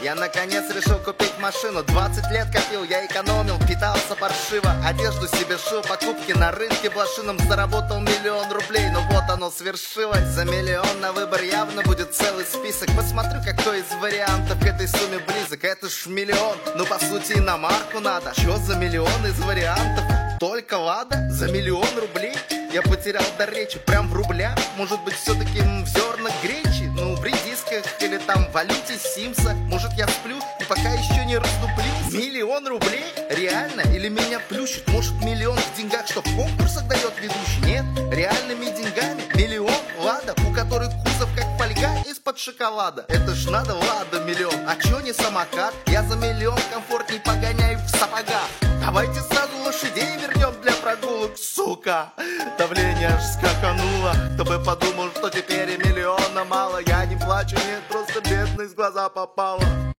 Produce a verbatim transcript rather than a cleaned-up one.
Я наконец решил купить машину. Двадцать лет копил, я экономил, питался паршиво, одежду себе шил, покупки на рынке блошином. Заработал миллион рублей, но вот оно свершилось. За миллион на выбор явно будет целый список. Посмотрю, какой из вариантов к этой сумме близок. Это ж миллион, ну по сути иномарку надо. Чё за миллион из вариантов? Только Лада? За миллион рублей? Я потерял дар речи, прям в рублях. Может быть, все-таки в зернах гречи? Ну, в редисках или там в валюте Симса. Может, я сплю и пока еще не раздуплился? Миллион рублей? Реально? Или меня плющит? Может, миллион в деньгах, что в конкурсах дает ведущий? Нет, реальными деньгами миллион Лада, у которой кузов как фольга из-под шоколада. Это ж надо Лада миллион. А чё не самокат? Я за миллион комфортней погоняю в сапогах. Давайте сразу лошадей вернем для прогулок, сука. Давление аж скакануло. Кто бы подумал, что теперь и миллиона мало. Я не плачу, нет, просто бедность в глаза попала.